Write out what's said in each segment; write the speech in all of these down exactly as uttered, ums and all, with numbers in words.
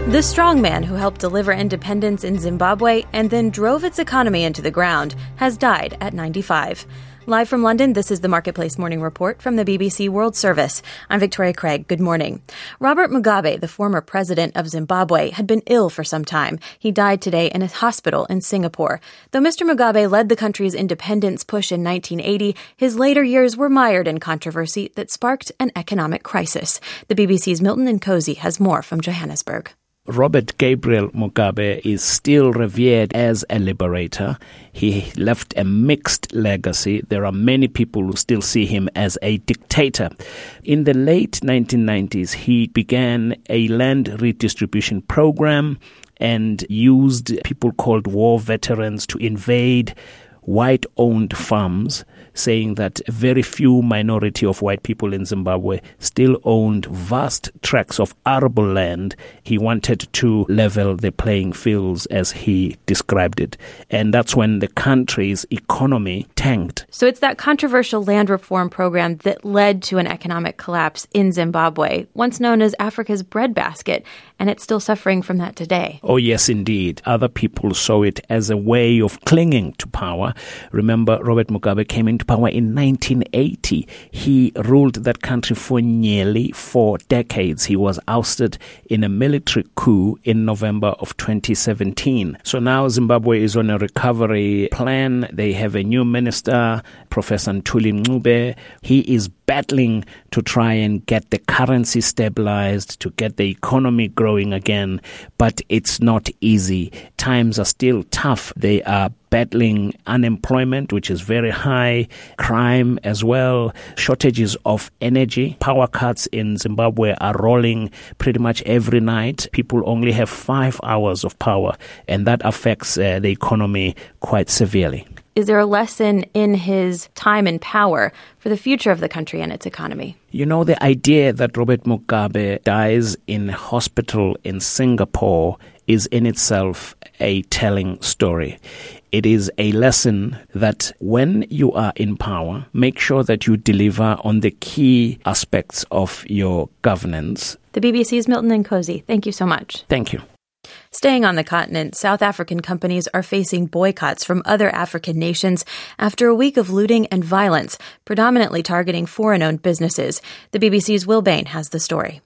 The strongman who helped deliver independence in Zimbabwe and then drove its economy into the ground has died at ninety-five. Live from London, this is the Marketplace Morning Report from the B B C World Service. I'm Victoria Craig. Good morning. Robert Mugabe, the former president of Zimbabwe, had been ill for some time. He died today in a hospital in Singapore. Though Mister Mugabe led the country's independence push in nineteen eighty, his later years were mired in controversy that sparked an economic crisis. The B B C's Milton Nkosi has more from Johannesburg. Robert Gabriel Mugabe is still revered as a liberator. He left a mixed legacy. There are many people who still see him as a dictator. In the late nineteen nineties, he began a land redistribution program and used people called war veterans to invade white-owned farms, saying that a very few minority of white people in Zimbabwe still owned vast tracts of arable land. He wanted to level the playing fields, as he described it. And that's when the country's economy tanked. So it's that controversial land reform program that led to an economic collapse in Zimbabwe, once known as Africa's breadbasket, and it's still suffering from that today. Oh, yes, indeed. Other people saw it as a way of clinging to power. Remember, Robert Mugabe came into power in nineteen eighty. He ruled that country for nearly four decades. He was ousted in a military coup in November of twenty seventeen. So now Zimbabwe is on a recovery plan. They have a new minister, Professor Ntuli Ncube. He is battling to try and get the currency stabilized, to get the economy growing again. But it's not easy. Times are still tough. They are battling unemployment, which is very high, crime as well, shortages of energy. Power cuts in Zimbabwe are rolling pretty much every night. People only have five hours of power, and that affects uh, the economy quite severely. Is there a lesson in his time in power for the future of the country and its economy? You know, the idea that Robert Mugabe dies in a hospital in Singapore is in itself a telling story. It is a lesson that when you are in power, make sure that you deliver on the key aspects of your governance. The B B C's Milton Nkosi, thank you so much. Thank you. Staying on the continent, South African companies are facing boycotts from other African nations after a week of looting and violence, predominantly targeting foreign-owned businesses. The B B C's Will Bain has the story.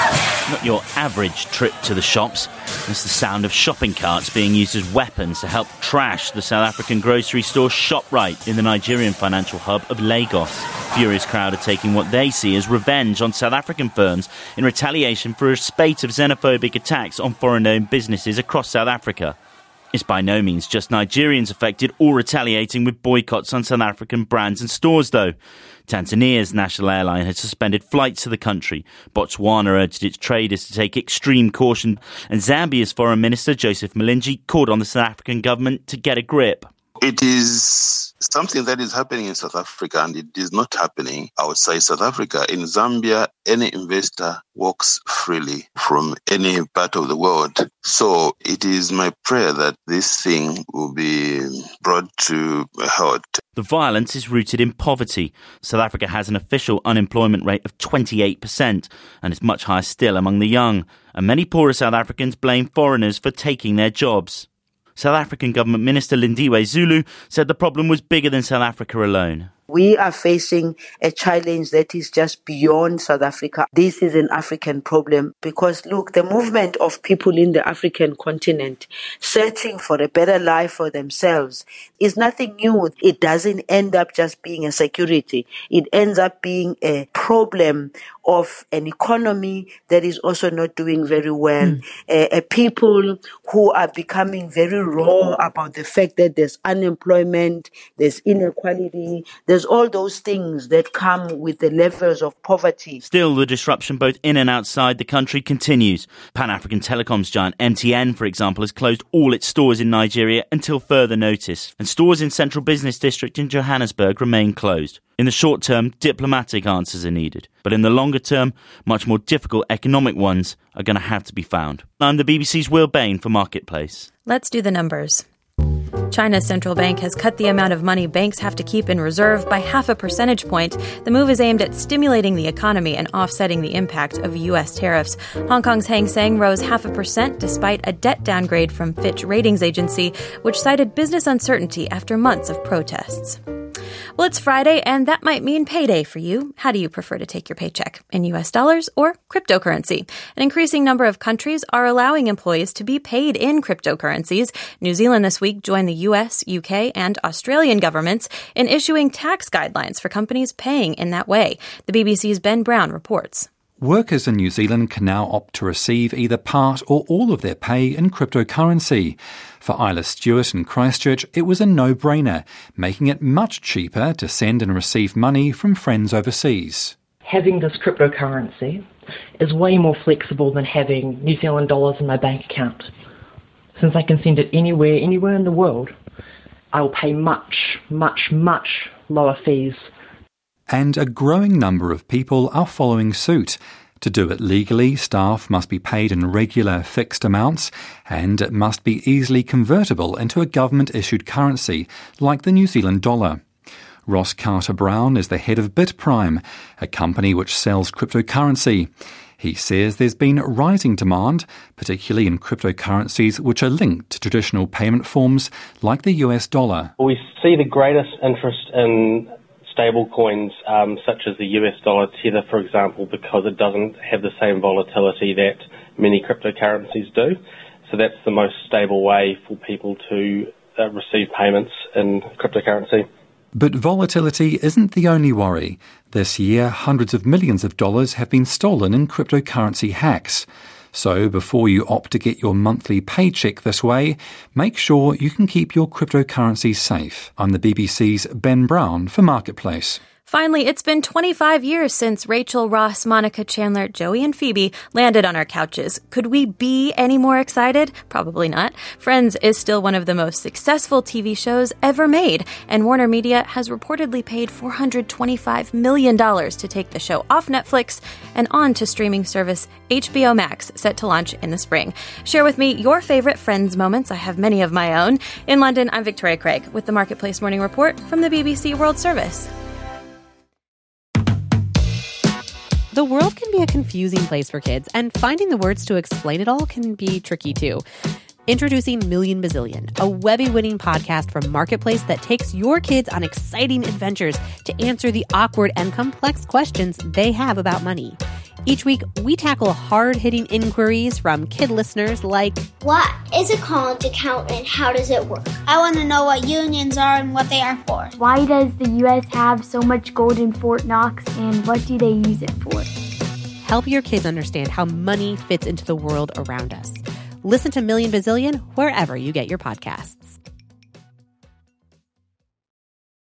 Not your average trip to the shops. It's the sound of shopping carts being used as weapons to help trash the South African grocery store ShopRite in the Nigerian financial hub of Lagos. Furious crowd are taking what they see as revenge on South African firms in retaliation for a spate of xenophobic attacks on foreign-owned businesses across South Africa. It's by no means just Nigerians affected or retaliating with boycotts on South African brands and stores, though. Tanzania's national airline has suspended flights to the country. Botswana urged its traders to take extreme caution. And Zambia's Foreign Minister, Joseph Mlingi, called on the South African government to get a grip. It is something that is happening in South Africa, and it is not happening outside South Africa. In Zambia, any investor walks freely from any part of the world. So it is my prayer that this thing will be brought to a halt. The violence is rooted in poverty. South Africa has an official unemployment rate of twenty-eight percent, and is much higher still among the young. And many poorer South Africans blame foreigners for taking their jobs. South African Government Minister Lindiwe Zulu said the problem was bigger than South Africa alone. We are facing a challenge that is just beyond South Africa. This is an African problem because, look, the movement of people in the African continent searching for a better life for themselves is nothing new. It doesn't end up just being a security. It ends up being a problem of an economy that is also not doing very well. Mm. A, a people who are becoming very raw about the fact that there's unemployment, there's inequality, there's all those things that come with the levels of poverty. Still, the disruption both in and outside the country continues. Pan-African telecoms giant M T N, for example, has closed all its stores in Nigeria until further notice. And stores in Central Business District in Johannesburg remain closed. In the short term, diplomatic answers are needed. But in the longer term, much more difficult economic ones are going to have to be found. I'm the B B C's Will Bain for Marketplace. Let's do the numbers. China's central bank has cut the amount of money banks have to keep in reserve by half a percentage point. The move is aimed at stimulating the economy and offsetting the impact of U S tariffs. Hong Kong's Hang Seng rose half a percent despite a debt downgrade from Fitch Ratings Agency, which cited business uncertainty after months of protests. Well, it's Friday, and that might mean payday for you. How do you prefer to take your paycheck? In U S dollars or cryptocurrency? An increasing number of countries are allowing employees to be paid in cryptocurrencies. New Zealand this week joined the U S, U K, and Australian governments in issuing tax guidelines for companies paying in that way. The B B C's Ben Brown reports. Workers in New Zealand can now opt to receive either part or all of their pay in cryptocurrency. For Isla Stewart in Christchurch, it was a no-brainer, making it much cheaper to send and receive money from friends overseas. Having this cryptocurrency is way more flexible than having New Zealand dollars in my bank account. Since I can send it anywhere, anywhere in the world, I will pay much, much, much lower fees. And a growing number of people are following suit. To do it legally, staff must be paid in regular fixed amounts, and it must be easily convertible into a government-issued currency, like the New Zealand dollar. Ross Carter-Brown is the head of BitPrime, a company which sells cryptocurrency. He says there's been rising demand, particularly in cryptocurrencies which are linked to traditional payment forms like the U S dollar. We see the greatest interest in stable coins um, such as the U S dollar Tether, for example, because it doesn't have the same volatility that many cryptocurrencies do. So that's the most stable way for people to uh, receive payments in cryptocurrency. But volatility isn't the only worry. This year, hundreds of millions of dollars have been stolen in cryptocurrency hacks. So before you opt to get your monthly paycheck this way, make sure you can keep your cryptocurrency safe. I'm the B B C's Ben Brown for Marketplace. Finally, it's been twenty-five years since Rachel, Ross, Monica, Chandler, Joey, and Phoebe landed on our couches. Could we be any more excited? Probably not. Friends is still one of the most successful T V shows ever made, and Warner Media has reportedly paid four hundred twenty-five million dollars to take the show off Netflix and on to streaming service H B O Max, set to launch in the spring. Share with me your favorite Friends moments. I have many of my own. In London, I'm Victoria Craig with the Marketplace Morning Report from the B B C World Service. The world can be a confusing place for kids, and finding the words to explain it all can be tricky too. Introducing Million Bazillion, a Webby-winning podcast from Marketplace that takes your kids on exciting adventures to answer the awkward and complex questions they have about money. Each week, we tackle hard-hitting inquiries from kid listeners like, what is a college account and how does it work? I want to know what unions are and what they are for. Why does the U S have so much gold in Fort Knox and what do they use it for? Help your kids understand how money fits into the world around us. Listen to Million Bazillion wherever you get your podcasts.